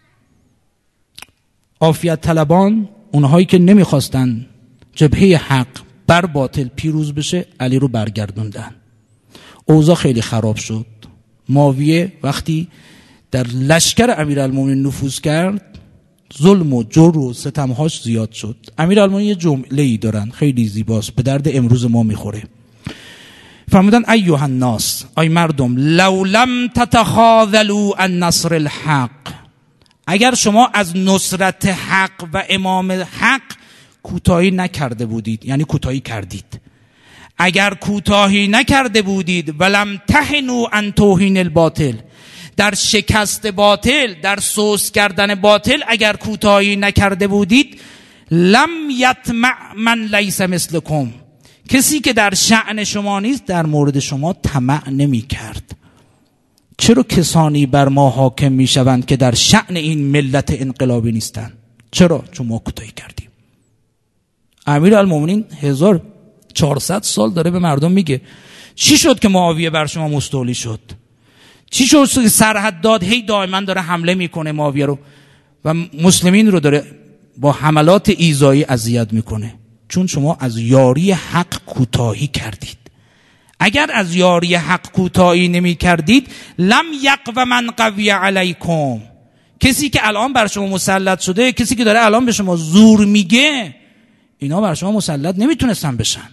عافیت طلبان، اونهایی که نمیخواستن جبهه حق بر باطل پیروز بشه، علی رو برگردوندن. اوضاع خیلی خراب شد. معاویه وقتی در لشکر امیرالمومنین نفوذ کرد، ظلم و جور و ستمهاش زیاد شد. امیرالمومنین یه جمله‌ای دارن خیلی زیباست، به درد امروز ما میخوره. فرمودن ایها الناس، ای مردم، لو لم تتخاذلوا عن نصر الحق، اگر شما از نصرت حق و امام حق کوتاهی نکرده بودید، یعنی کوتاهی کردید، اگر کوتاهی نکرده بودید، ولم تهنوا عن توهین الباطل، در شکست باطل، در سوس کردن باطل اگر کوتاهی نکرده بودید، لم یطمع من لیس مثلکم، کسی که در شأن شما نیست در مورد شما طمع نمی کرد. چرا کسانی بر ما حاکم می شوند که در شأن این ملت انقلابی نیستند؟ چرا؟ چون ما کوتاهی کردیم. امیرالمومنین 1400 سال داره به مردم میگه چی شد که معاویه بر شما مستولی شد؟ چی شد که سرحد داد هی دائما داره حمله میکنه معاویه رو و مسلمین رو داره با حملات ایذایی اذیت میکنه؟ چون شما از یاری حق کوتاهی کردید. اگر از یاری حق کوتاهی نمی کردید، لم یقو من قوی علیکم، کسی که الان بر شما مسلط شده، کسی که داره الان به شما زور میگه، اینا بر شما مسلط نمیتونستن بشن.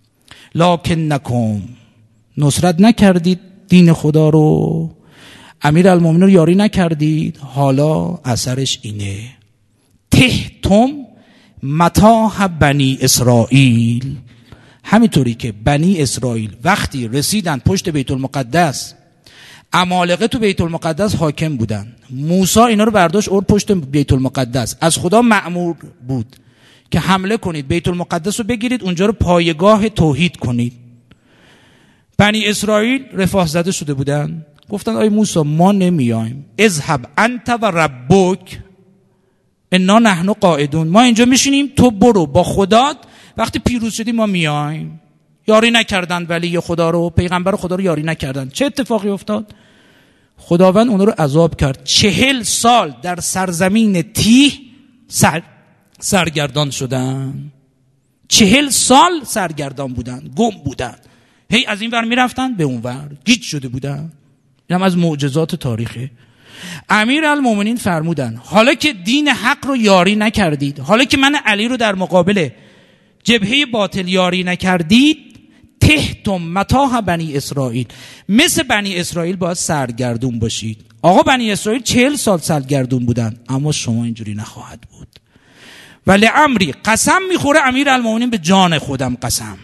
لکنکم، نصرت نکردید دین خدا رو، امیرالمومنین رو یاری نکردید. حالا اثرش اینه، تهتم متاع بنی اسرائیل، همینطوری که بنی اسرائیل وقتی رسیدن پشت بیت المقدس، عمالقه تو بیت المقدس حاکم بودن، موسی اینا رو برداشت اور پشت بیت المقدس، از خدا مأمور بود که حمله کنید، بیت المقدس رو بگیرید، اونجا رو پایگاه توحید کنید. بنی اسرائیل رفاه زده شده بودن، گفتن آی موسی ما نمیایم، اذهب انت و ربک انا نحن قاعدون، ما اینجا میشینیم، تو برو با خدات، وقتی پیروز شدی ما میایم. یاری نکردن ولی خدا رو، پیغمبر خدا رو یاری نکردن. چه اتفاقی افتاد؟ خداوند اون رو عذاب کرد. 40 سال در سرزمین تیه سرگردان شدن. 40 سال سرگردان بودن، گم بودن، هی از این ور میرفتن به اون ور، گیج شده بودن. این هم از معجزات تاریخه. امیرالمومنین فرمودن حالا که دین حق رو یاری نکردید، حالا که من علی رو در مقابل جبهه باطل یاری نکردید، تهتم متاع بنی اسرائیل، مثل بنی اسرائیل باید سرگردون باشید. آقا بنی اسرائیل 40 سال سرگردون بودن، اما شما اینجوری نخواهد بود. ولی امری، قسم میخوره امیرالمومنین به جان خودم قسم،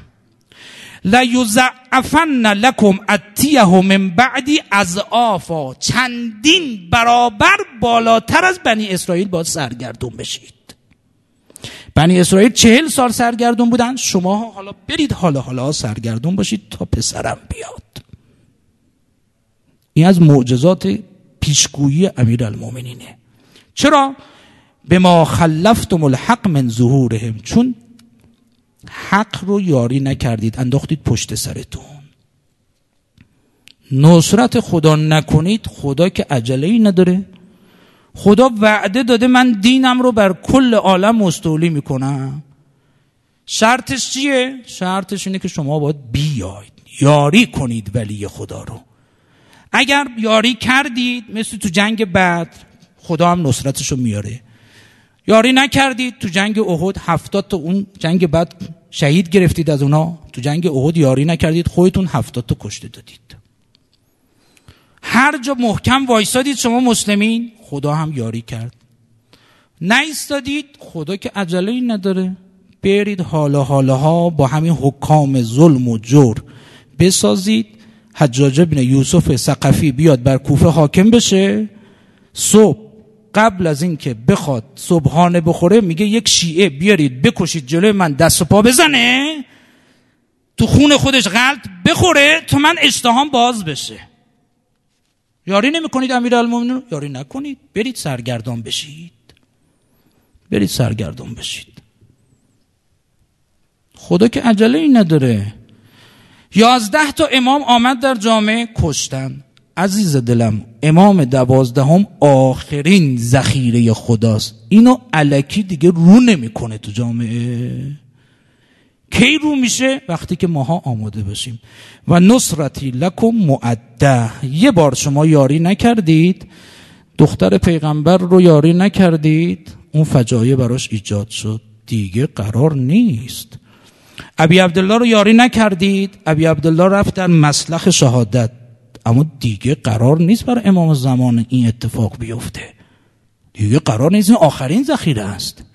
لیضاعفن لکم اتیه من بعدی اضعافا، چندین برابر بالاتر از بنی اسرائیل باید سرگردون بشید. بنی اسرائیل 40 سال سرگردون بودن، شما حالا برید حالا سرگردون باشید تا پسرم بیاد. این از معجزات پیشگویی امیرالمومنینه. چرا؟ بما خلفتم الحق من ظهورهم، چون حق رو یاری نکردید، انداختید پشت سرتون. نصرت خدا نکنید، خدا که عجله‌ای نداره. خدا وعده داده من دینم رو بر کل عالم مستولی میکنم. شرطش چیه؟ شرطش اینه که شما باید بیاید یاری کنید ولی خدا رو. اگر یاری کردید مثل تو جنگ بدر، خدا هم نصرتش رو میاره. یاری نکردید، تو جنگ احد 70 تا اون جنگ بدر شهید گرفتید از اونا، تو جنگ احد یاری نکردید، خودتون 70 تا کشته دادید. هر جا محکم وایسادید شما مسلمین، خدا هم یاری کرد. نایستادید، خدا که عجله‌ای نداره. برید حالا با همین حکام ظلم و جور بسازید. حجاج بن یوسف ثقفی بیاد بر کوفه حاکم بشه، صبح قبل از این که بخواد صبحانه بخوره میگه یک شیعه بیارید بکشید جلوی من دست و پا بزنه، تو خون خودش غلط بخوره تا من اشتهام باز بشه. یاری نمی کنید امیرالمومنین؟ یاری نکنید، برید سرگردان بشید. برید سرگردان بشید. خدا که عجله‌ای نداره. 11 تا امام آمد در جامعه کشتن. عزیز دلم، امام 12 آخرین ذخیره خداست. اینو الکی دیگه رو نمیکنه تو جامعه. کی رو میشه؟ وقتی که ماها آماده باشیم. و نصرتی لکم مؤده. یه بار شما یاری نکردید، دختر پیغمبر رو یاری نکردید، اون فجایع براش ایجاد شد، دیگه قرار نیست. ابی عبدالله رو یاری نکردید، ابی عبدالله رفت در مسلخ شهادت، اما دیگه قرار نیست بر امام زمان این اتفاق بیفته. دیگه قرار نیست، این آخرین ذخیره است.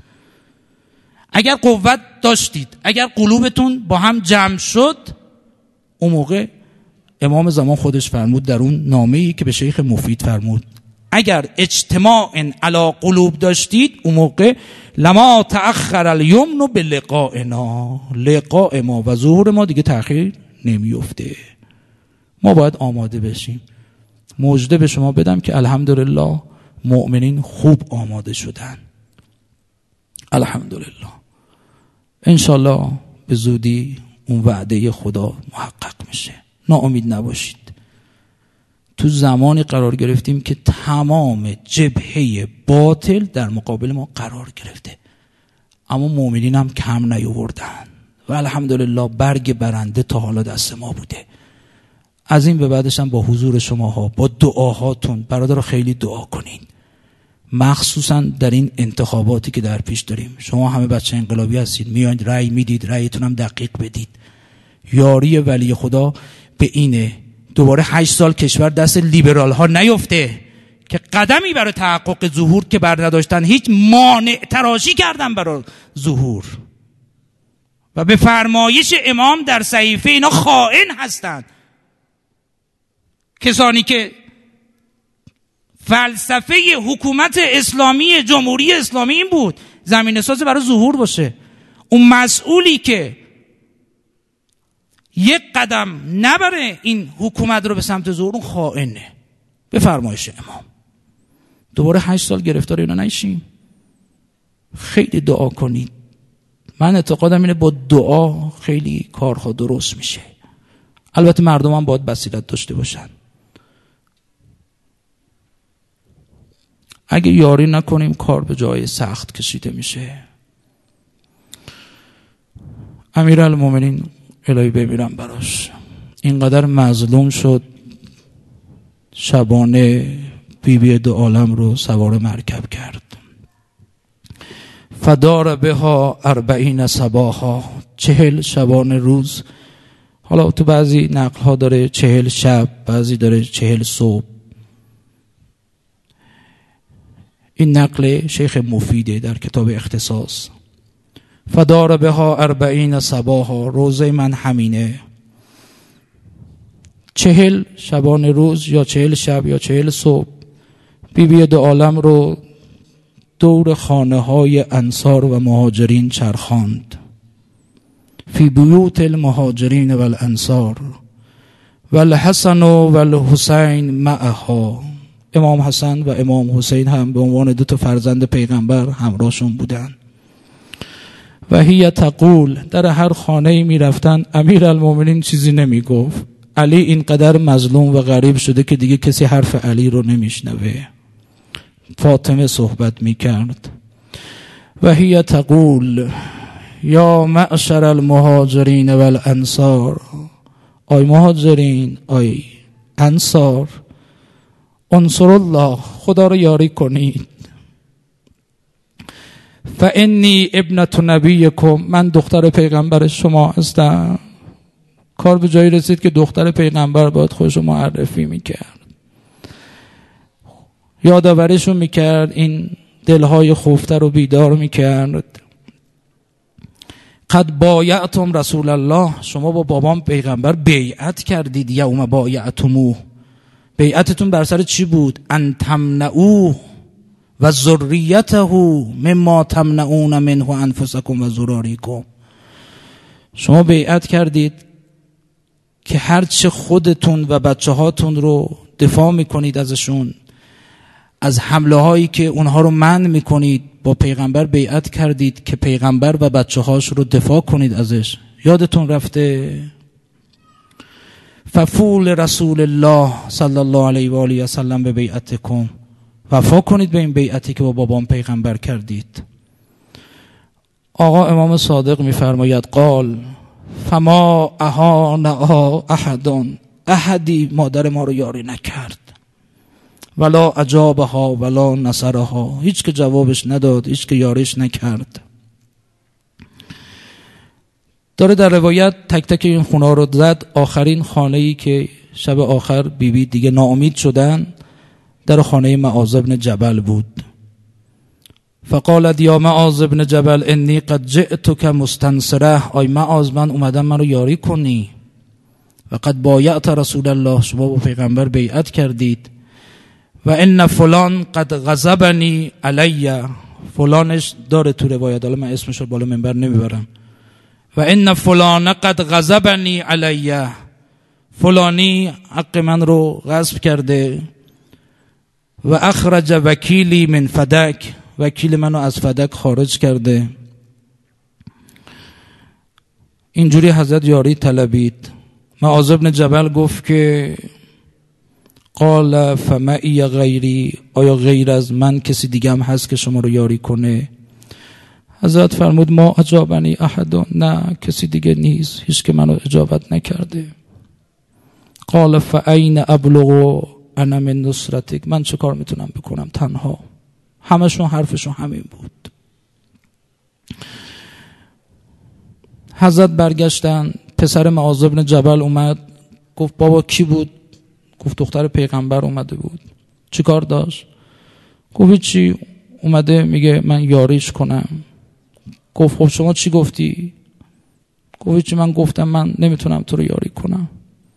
اگر قوت داشتید، اگر قلوبتون با هم جمع شد، اون موقع امام زمان خودش فرمود در اون نامه‌ای که به شیخ مفید فرمود، اگر اجتماع علی قلوب داشتید، اون موقع لما تأخر الیمن بلقائنا، لقاء ما و ظهور ما دیگه تأخیر نمیفته. ما باید آماده بشیم. مژده به شما بدم که الحمدلله مؤمنین خوب آماده شدن. الحمدلله. انشالله به زودی اون وعده خدا محقق میشه. ناامید نباشید. تو زمانی قرار گرفتیم که تمام جبهه باطل در مقابل ما قرار گرفته، اما مؤمنین هم کم نیاوردن و الحمدلله برگ برنده تا حالا دست ما بوده. از این به بعدش هم با حضور شماها، با دعاهاتون برادر خیلی دعا کنین، مخصوصا در این انتخاباتی که در پیش داریم. شما همه بچه انقلابی هستید، میایید رأی میدید، رأیتون هم دقیق بدید. یاری ولی خدا به اینه دوباره 8 سال کشور دست لیبرال ها نیفته که قدمی برای تحقق ظهور که بر نداشتن، هیچ مانع تراشی کردن برای ظهور و به فرمایش امام در صحیفه اینا خائن هستند. کسانی که فلسفه حکومت اسلامی جمهوری اسلامی این بود زمینه ساز برای ظهور باشه، اون مسئولی که یک قدم نبره این حکومت رو به سمت ظهور، اون خائنه. به فرمایش امام دوباره 8 سال گرفتار اینا نشیم. خیلی دعا کنید. من اعتقادم اینه با دعا خیلی کارها درست میشه. البته مردم هم باید بصیرت داشته باشن. اگه یاری نکنیم کار به جای سخت کشیده میشه. امیرالمومنین الهی بمیرم براش، اینقدر مظلوم شد، شبانه بیبی دو عالم رو سوار مرکب کرد. فدار بها 40 صباحا، 40 شبانه روز. حالا تو بعضی نقل ها داره 40 شب، بعضی داره 40 صبح. این نقل شیخ مفیده در کتاب اختصاص. فدار بها 40 صباحا، روزه من همینه. 40 شبانه روز یا 40 شب یا 40 صبح بیبی دو عالم رو دور خانه های انصار و مهاجرین چرخاند. فی بیوت المهاجرین و الانصار و الحسن و الحسین معها. امام حسن و امام حسین هم به عنوان 2 تا فرزند پیغمبر همراهشون بودن. و هی تقول، در هر خانه‌ای میرفتن امیرالمومنین چیزی نمیگفت. علی اینقدر مظلوم و غریب شده که دیگه کسی حرف علی رو نمیشنوه. فاطمه صحبت میکرد. و هی تقول یا معشر المهاجرین والانصار، آی مهاجرین، آی انصار، انصر الله، خدا رو یاری کنید. فانی ابنة نبیکم، من دختر پیغمبر شما هستم. کار به جایی رسید که دختر پیغمبر باید خودش رو معرفی میکرد، یادآوریشون میکرد، این دلهای خفته رو بیدار میکرد. قد بایعتم رسول الله، شما با بابام پیغمبر بیعت کردید. یوم بایعتموه، بیعتتون بر سر چی بود؟ ان تمنعوه و ذریته مما تمنعون منه انفسکم و ذراریکم. شما بیعت کردید که هرچه خودتون و بچه هاتون رو دفاع میکنید ازشون، از حمله هایی که اونها رو منع میکنید، با پیغمبر بیعت کردید که پیغمبر و بچه هاش رو دفاع کنید ازش. یادتون رفته؟ ففول رسول الله صلی الله علیه و آله و سلم به بیعتکم، وفا کنید به این بیعتی که با بابام پیغمبر کردید. آقا امام صادق میفرماید قال فما اهانها احدون، احدی مادر ما رو یاری نکرد، ولا اجابها ولا نصرها، هیچ که جوابش نداد، هیچ که یاریش نکرد. داره در روایت تک تک این خونه رو زد. آخرین خانه‌ای که شب آخر بیبی دیگه ناامید شدن، در خانه معاذ بن جبل بود. فقالت یا معاذ بن جبل انی قد جئتک مستنصره، آی معاذ من اومدم منو یاری کنی. و قد بایعت رسول الله، شما با پیغمبر بیعت کردید. و ان فلان قد غضبنی علی، فلانش داره تو روایت، حالا من اسمش رو بالا منبر نمیبرم. و ان فلان قد غضبنی علی، فلانی حق من رو غصب کرده. و اخرج وکیلی من فدک، وکیل منو از فدک خارج کرده. اینجوری حضرت یاری طلبید. معاذ بن جبل گفت که قال فمعی غیری، آیا غیر از من کسی دیگه هم هست که شما رو یاری کنه؟ حضرت فرمود ما اجابنی احد، نه کسی دیگه نیست، هیچ که منو اجابت نکرده. قال فاین ابلغ انا من نصرتک، من چه کار میتونم بکنم تنها؟ همشون حرفشون همین بود. حضرت برگشتن، پسر معاذ بن جبل اومد، گفت بابا کی بود؟ گفت دختر پیغمبر اومده بود. چی کار داشت؟ گفت چی، اومده میگه من یاریش کنم. گفت خب شما چی گفتی؟ گفت چی، من گفتم من نمیتونم تو رو یاری کنم.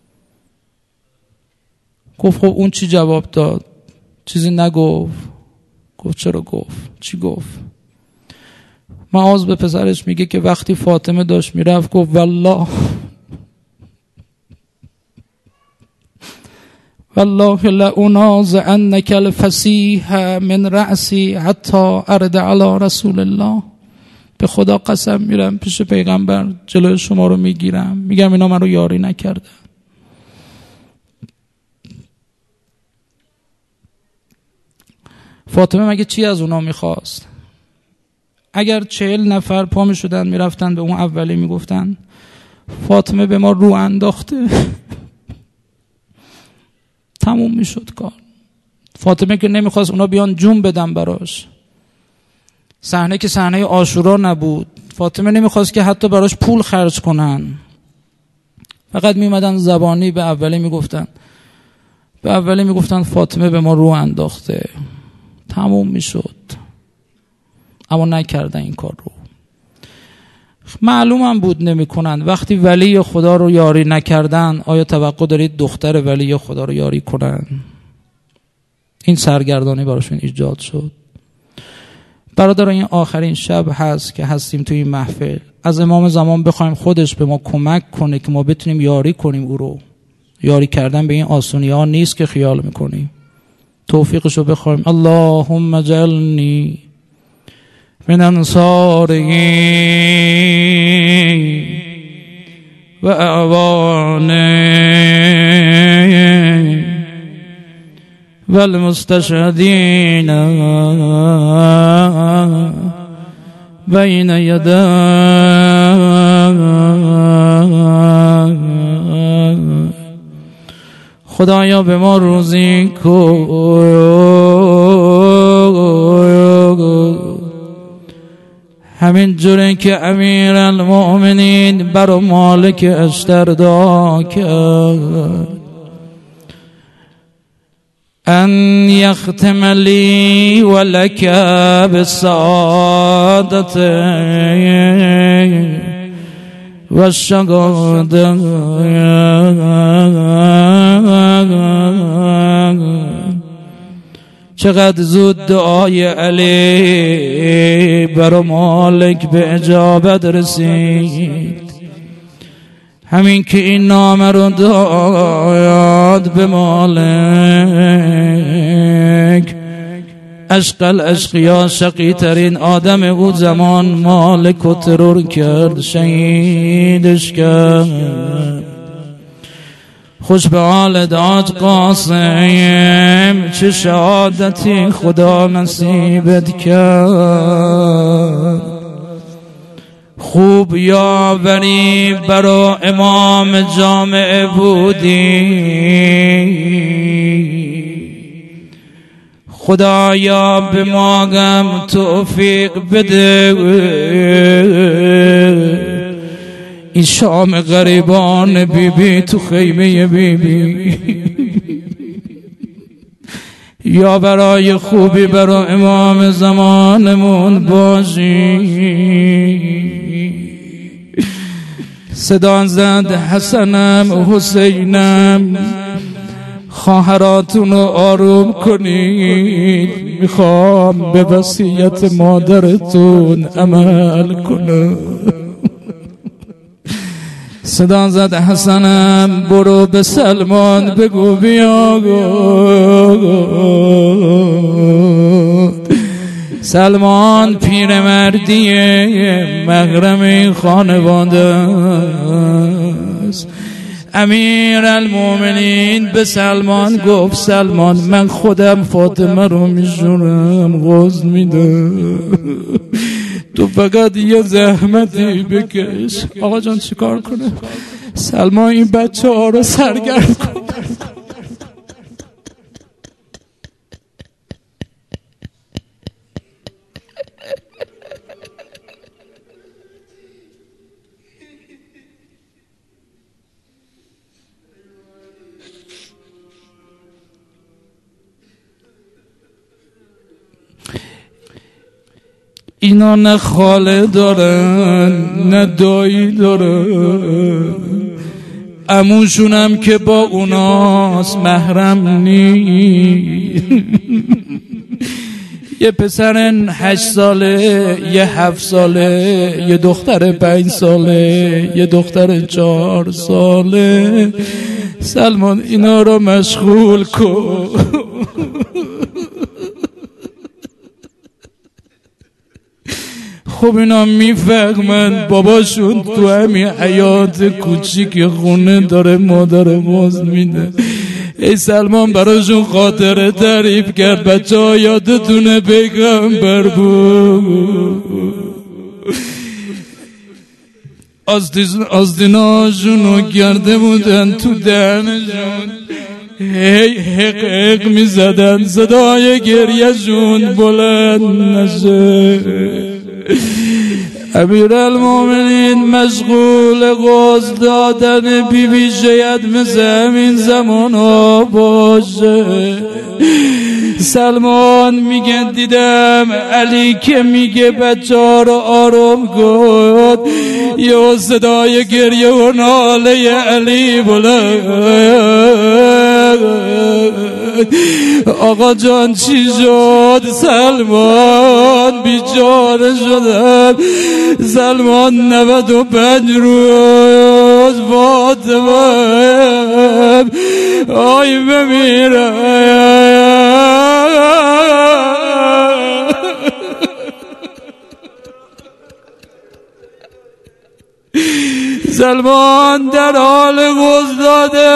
گفت خب اون چی جواب داد؟ چیزی نگفت. گفت چرا گفت؟ چی گفت؟ معاذ به پسرش میگه که وقتی فاطمه داشت میرفت گفت والله لأنازعنک الفصیح من رأسی حتی ارد علی رسول الله، به خدا قسم میرم پیش پیغمبر جلوی شما رو میگیرم، میگم اینا من رو یاری نکردن. فاطمه مگه چی از اونا میخواست؟ اگر 40 نفر پا میشدن میرفتن به اون اولی میگفتن فاطمه به ما رو انداخته، تموم میشد کار. فاطمه که نمیخواست اونا بیان جون بدن براش. صحنه که صحنه عاشورا نبود، فاطمه نمیخواست که حتی براش پول خرج کنن، فقط میمدن زبانی به اولی میگفتن فاطمه به ما رو انداخته، تموم میشد. اما نکردن این کار رو. معلوم هم بود نمیکنن. وقتی ولی خدا رو یاری نکردن، آیا توقع دارید دختر ولی خدا رو یاری کنن؟ این سرگردانی براشون ایجاد شد. برادر، این آخرین شب هست که هستیم توی این محفل. از امام زمان بخوایم خودش به ما کمک کنه که ما بتونیم یاری کنیم او رو. یاری کردن به این آسونی ها نیست که خیال میکنیم. توفیقش رو بخوایم. اللهم اجعلنی من انصاره و اعوانه و المستشهدین بین یدیک. خدایا به ما روزی کن همین جوری که امیرالمؤمنین بر مالک اشتردا کرد ان یختم لی و لک بالسعادت و الشهادة. چقدر زود دعای علی بر مالک به اجابت رسید. همین که این نامه رو داد به مالک، عشق الاشقیا شقی ترین آدم او زمان مالک رو ترور کرد، شهیدش کرد. خوش به حال داد قاسم، چه شهادتی خدا نصیبت کرد. خوب یاوری برا امام جامع بودی، خدایا به ما هم توفیق بده این شام غریبان بیبی تو خیمه بیبی یا برای خوبی برای امام زمانمون باشی. صدا زد حسنم و حسینم، خواهراتون رو آروم کنید، میخوام به وصیت مادرتون عمل کنم. صدا زد حسنم برو به سلمان بگو بیا. سلمان پیرمردیه، محرم خانواده است. امیرالمؤمنین به سلمان گفت سلمان من خودم فاطمه رو میشورم، غسل میدم، تو فقط یه زحمتی بکش. آقا جان چیکار کنه؟ سلمان این بچه ها رو سرگرم کن. اینا نه خاله دارن نه دایی دارن، عموشونم که با اوناست محرم نی. یه پسر 8 ساله، یه 7 ساله، یه دختر 5 ساله، یه دختر 4 ساله. سلمان اینا رو مشغول کن. خب اینا میفهمن باباشون تو همین حیات کوچیک خونه داره مادر غسل میده. ای سلمان براشون خاطره تعریف کرد، بچه ها یادتونه پیغمبر بود، آستیناشونو کرده بودن تو دهنشون، هی حق حق میزدن، صدای گریهشون بلند نشه. امیرالمؤمنین مشغول غسل دادن بیبی شاید مثل همین زمان ها باشه. سلمان میگه دیدم علی که میگه بچه ها رو آروم کن، یه صدای گریه و ناله علی بلند. آقا جان چی شد؟ سلمان بیچاره شدن. سلمان 95 روز فاطمه آی بمیره. سلمان در حال غسل داده،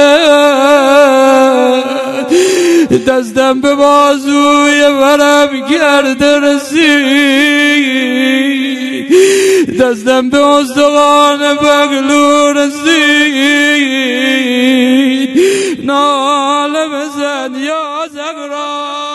دستم به بازوی ورم کرده رسید، دستم به استخوان پهلو رسید، ناله بزن یا زهرا.